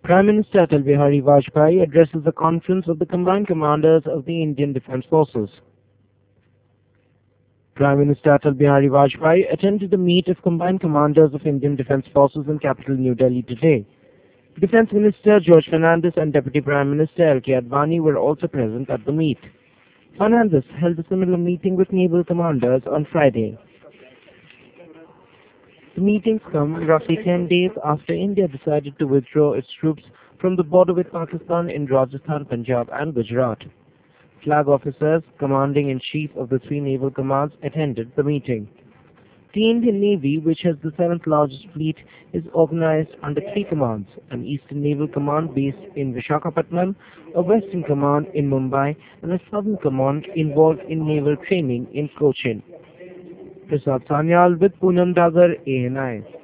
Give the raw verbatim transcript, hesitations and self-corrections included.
Prime Minister Atal Bihari Vajpayee addresses the conference of the combined commanders of the Indian Defence Forces. Prime Minister Atal Bihari Vajpayee attended a meet of combined commanders of Indian Defence Forces in capital New Delhi today. Defence Minister George Fernandes and Deputy Prime Minister L K Advani were also present at the meet. Fernandes held a similar meeting with naval commanders on Friday. The meetings come roughly ten days after India decided to withdraw its troops from the border with Pakistan in Rajasthan, Punjab and Gujarat. Flag officers, commanding-in-chief of the three naval commands, attended the meeting. The Indian Navy, which has the seventh largest fleet, is organized under three commands: an Eastern Naval Command based in Visakhapatnam, a Western Command in Mumbai, and a Southern Command involved in naval training in Cochin. Prasad Sanyal with Poonam Dagar, A N I.